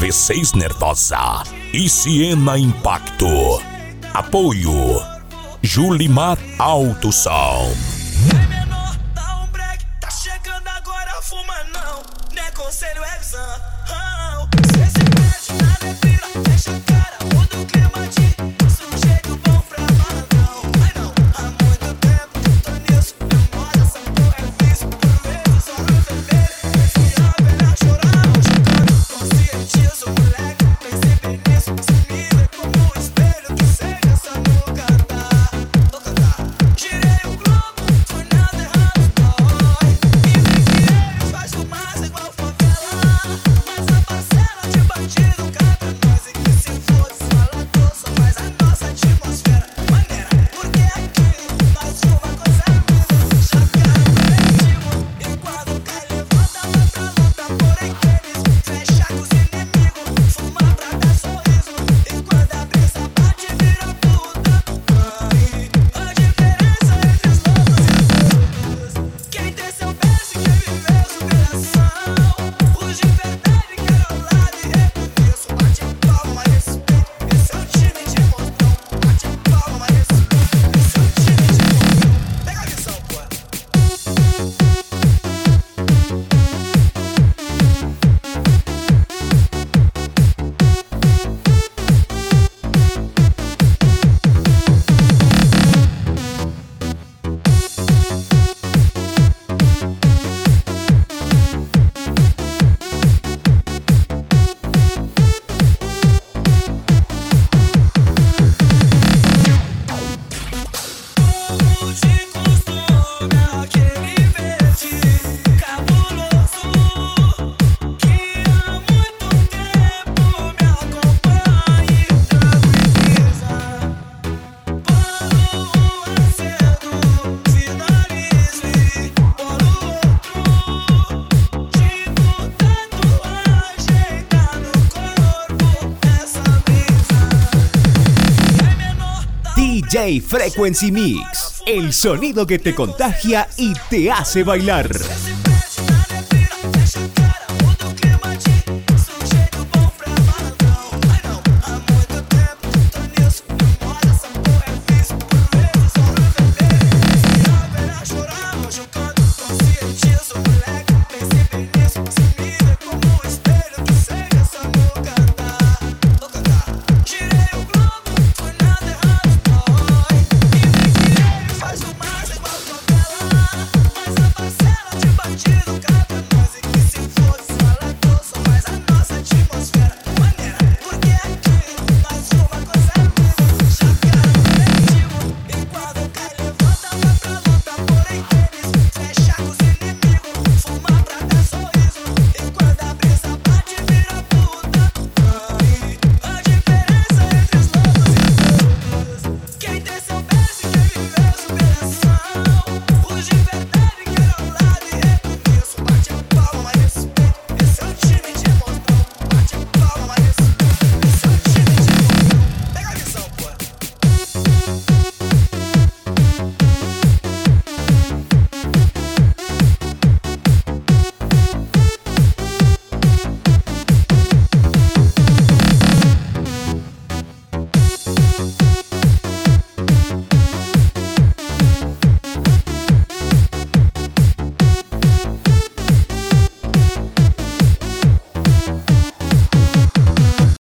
V6 Nervosa e Siena Impacto. Apoio Julimar Alto Som. É menor, dá um break, tá chegando agora, fuma não, né conselho é visão. Se se perde na bebida, fecha a cara, muda o clima de sujeito bom pra baladão. Ai não, há muito tempo que tô nisso, é moda, essa porra é vício, por vezes só no vermelho, esse homem vai chorar, chegando, conscientizo, moleque, pense bem nisso, se mira como um espelho, que seja essa boca tá. Girei o globo, foi nada errado, boy. E vem que ele faz fumaça igual favela. Mas a parcela de bandido cabe a nós. E que se fosse falador, só faz a nossa atmosfera maneira. Porque aqui nós fuma coisa mesmo. Chapeado coletivo, e quando cai levanta lá pra luta. Porém eles fecha com os inimigos, fuma pra dar sorriso. E quando a brisa bate vira puta. A diferença entre os loucos e os doidos, quem tem seu verso e quem viveu superação. Os de verdade querem ao lado e reconheço. Bate a palma, respeito, esse é o time de montão. Bate a palma, respeito, esse é o time de montão. Pega a visão, pô. Como de costume, aquele verde cabuloso que há muito tempo me acompanha e tranquiliza. Bolo um acedo, finalizo e bolo outro. Tipo tatuagem tá no corpo essa brisa. É menor, DJ Frequency Mix, el sonido que te contagia y te hace bailar. esse